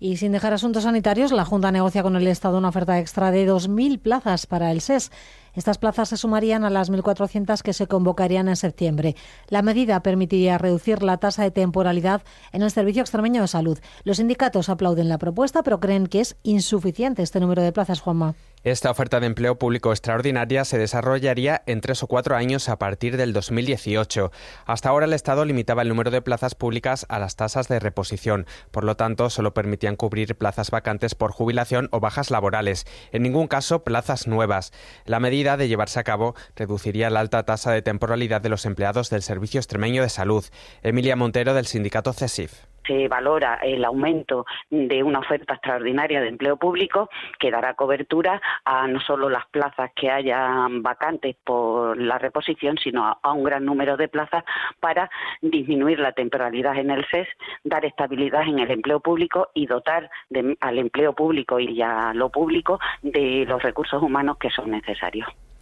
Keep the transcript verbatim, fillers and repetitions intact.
Y sin dejar asuntos sanitarios, la Junta negocia con el Estado una oferta extra de dos mil plazas para el S E S. Estas plazas se sumarían a las mil cuatrocientas que se convocarían en septiembre. La medida permitiría reducir la tasa de temporalidad en el Servicio Extremeño de Salud. Los sindicatos aplauden la propuesta, pero creen que es insuficiente este número de plazas, Juanma. Esta oferta de empleo público extraordinaria se desarrollaría en tres o cuatro años a partir del dos mil dieciocho. Hasta ahora el Estado limitaba el número de plazas públicas a las tasas de reposición. Por lo tanto, solo permitían cubrir plazas vacantes por jubilación o bajas laborales. En ningún caso, plazas nuevas. La medida, de llevarse a cabo, reduciría la alta tasa de temporalidad de los empleados del Servicio Extremeño de Salud. Emilia Montero, del sindicato CESIF. Se valora el aumento de una oferta extraordinaria de empleo público que dará cobertura a no solo las plazas que hayan vacantes por la reposición, sino a, a un gran número de plazas para disminuir la temporalidad en el S E S, dar estabilidad en el empleo público y dotar de, al empleo público y a lo público de los recursos humanos que son necesarios.